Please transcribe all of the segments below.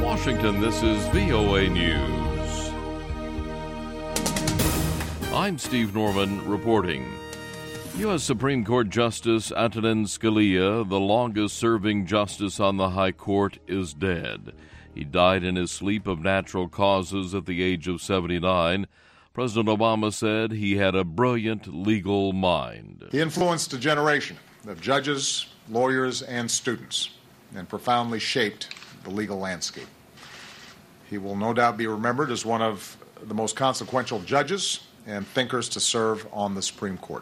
Washington, this is VOA News. I'm Steve Norman reporting. U.S. Supreme Court Justice Antonin Scalia, the longest-serving justice on the High Court, is dead. He died in his sleep of natural causes at the age of 79. President Obama said he had a brilliant legal mind. He influenced a generation of judges, lawyers, and students, and profoundly shaped the legal landscape. He will no doubt be remembered as one of the most consequential judges and thinkers to serve on the Supreme Court.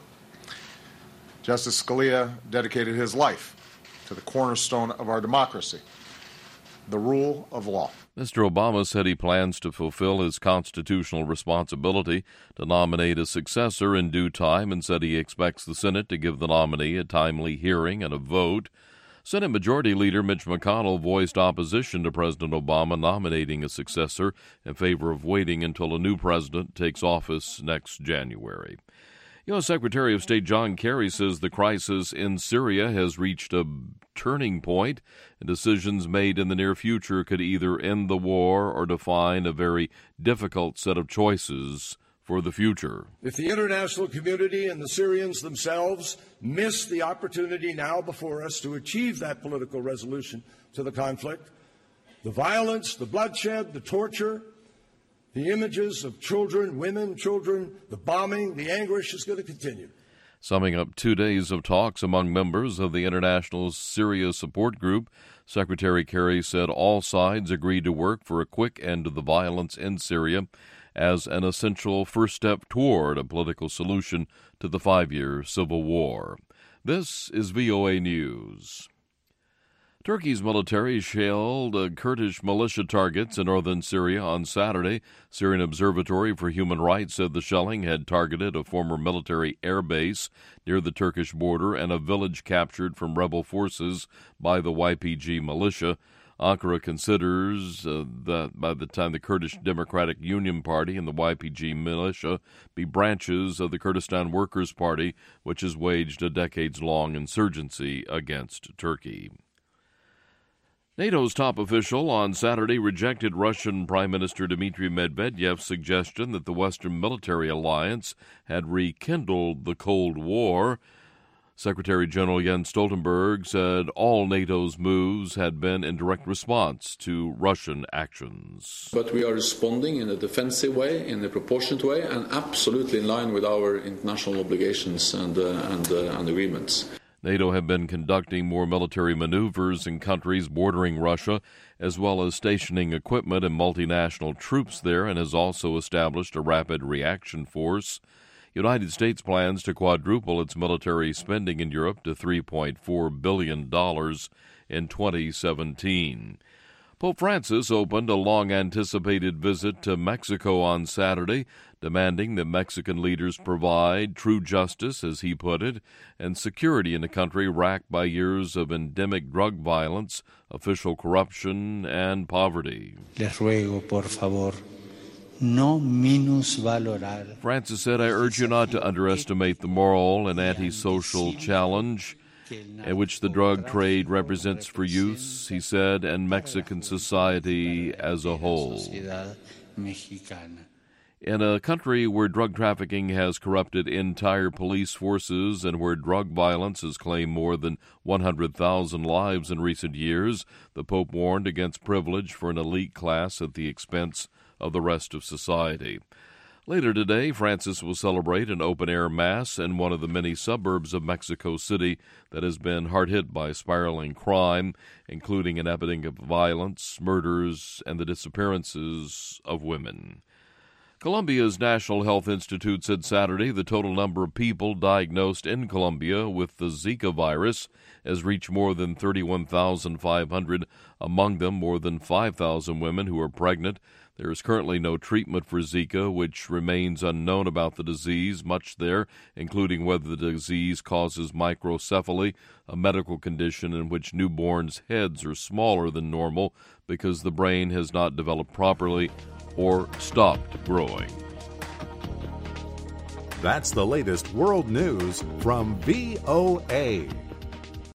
Justice Scalia dedicated his life to the cornerstone of our democracy, the rule of law. Mr. Obama said he plans to fulfill his constitutional responsibility to nominate a successor in due time and said he expects the Senate to give the nominee a timely hearing and a vote. Senate Majority Leader Mitch McConnell voiced opposition to President Obama nominating a successor in favor of waiting until a new president takes office next January. U.S. Secretary of State John Kerry says the crisis in Syria has reached a turning point, and decisions made in the near future could either end the war or define a very difficult set of choices for the future. If the international community and the Syrians themselves miss the opportunity now before us to achieve that political resolution to the conflict, the violence, the bloodshed, the torture, the images of children, women, children, the bombing, the anguish is going to continue. Summing up 2 days of talks among members of the International Syria Support Group, Secretary Kerry said all sides agreed to work for a quick end to the violence in Syria as an essential first step toward a political solution to the 5-year civil war. This is VOA News. Turkey's military shelled Kurdish militia targets in northern Syria on Saturday. Syrian Observatory for Human Rights said the shelling had targeted a former military air base near the Turkish border and a village captured from rebel forces by the YPG militia. Ankara considers that by the time the Kurdish Democratic Union Party and the YPG militia be branches of the Kurdistan Workers' Party, which has waged a decades-long insurgency against Turkey. NATO's top official on Saturday rejected Russian Prime Minister Dmitry Medvedev's suggestion that the Western military alliance had rekindled the Cold War. Secretary General Jens Stoltenberg said all NATO's moves had been in direct response to Russian actions. But we are responding in a defensive way, in a proportionate way, and absolutely in line with our international obligations and agreements. NATO have been conducting more military maneuvers in countries bordering Russia, as well as stationing equipment and multinational troops there, and has also established a rapid reaction force. United States plans to quadruple its military spending in Europe to $3.4 billion in 2017. Pope Francis opened a long-anticipated visit to Mexico on Saturday, demanding that Mexican leaders provide true justice, as he put it, and security in a country racked by years of endemic drug violence, official corruption, and poverty. Les ruego, por favor, no minusvalorar. Francis said, I urge you not to underestimate the moral and antisocial challenge in which the drug trade represents for youth, he said, and Mexican society as a whole. In a country where drug trafficking has corrupted entire police forces and where drug violence has claimed more than 100,000 lives in recent years, the Pope warned against privilege for an elite class at the expense of the rest of society. Later today, Francis will celebrate an open-air mass in one of the many suburbs of Mexico City that has been hard hit by spiraling crime, including an epidemic of violence, murders, and the disappearances of women. Colombia's National Health Institute said Saturday the total number of people diagnosed in Colombia with the Zika virus has reached more than 31,500, among them more than 5,000 women who are pregnant. There is currently no treatment for Zika, which remains unknown about the disease, much there, including whether the disease causes microcephaly, a medical condition in which newborns' heads are smaller than normal because the brain has not developed properly or stopped growing. That's the latest world news from VOA.